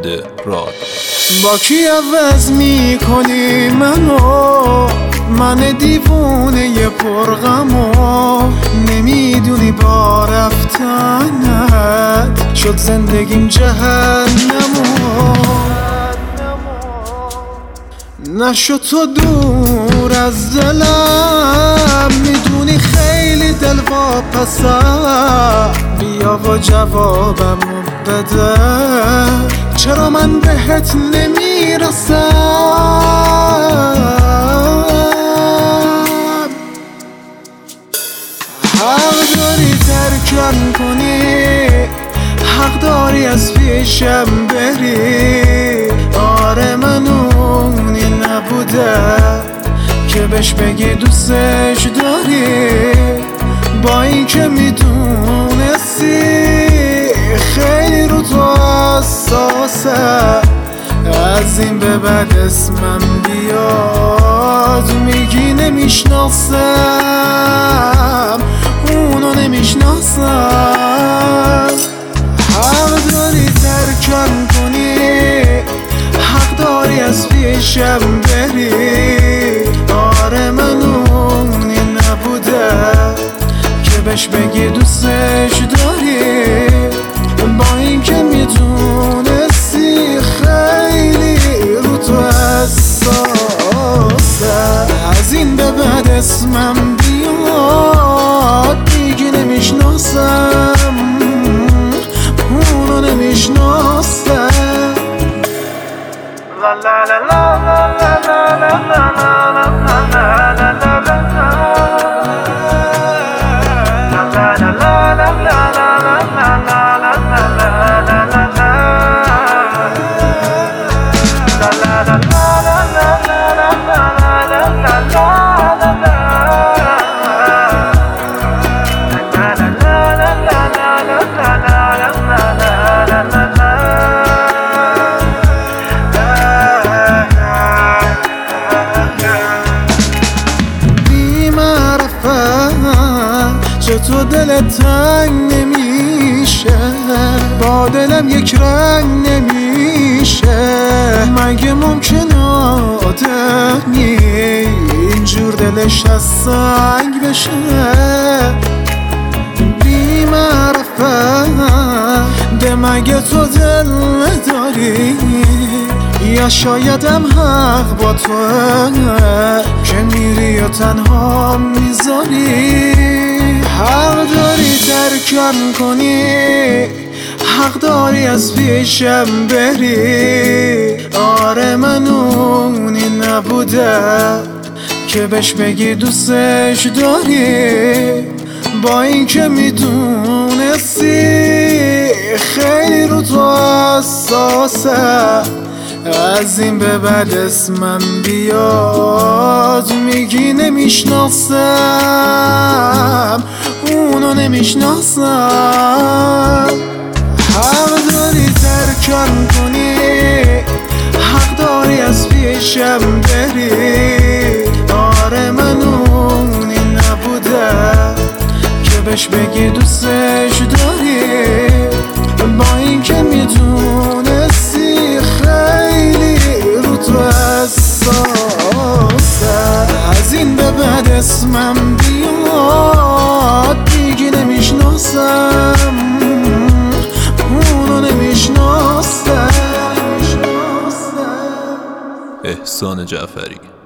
راد با کی عوض میکنی منو؟ من دیوونه پرغمو، نمیدونی با رفتنت شد زندگیم جهنمو. نشد تو دور از دلم، میدونی خیلی دلواپسم. بیا و جوابمو بده، چرا من بهت نمیرسم؟ حق داری ترکم کنی، حق داری از پیشم بری. آره من اونی نبودم که بهش بگی دوستش داری، با این که میدونستی خیلی رو تو حساسم. از این به بعد اسمم بیاد میگی نمیشناسم، اونو نمیشناسم. حق داری ترکم کنی، حق داری از پیشم بری. آره من اونی نبودم که بهش بگی دوستش داری، با این که میدونستی خیلی رو تو حساسم. از این به بعد اسمم بیاد میگی نمیشناسم، اونو نمیشناسم. لا لا لا لا لا لا لا تو دلت تنگ نمیشه، با دلم یک رنگ نمیشه. مگه ممکنه آدمی اینجور دلش از سنگ بشه؟ بی معرفت ده مگه تو دل نداری، یا شایدم حق با توه که میری و تنها میذاری. حق داری ترکم کنی، حق داری از پیشم بری. آره من اونی نبودم که بهش بگی دوستش داری، با این که میدونستی خیلی رو تو حساسم. از این به بعد اسمم بیاد میگی نمیشناسم، اونو نمیشناسم. حق داری ترکم کنی، حق داری از پیشم بری. آره من اونی نبودم که بهش بگی دوستش داری، با این که میدونستی خیلی رو تو حساسم. از این به بعد اسمم بیاد میگی نمیشناسم، اونو نمیشناسم. احسان جعفری.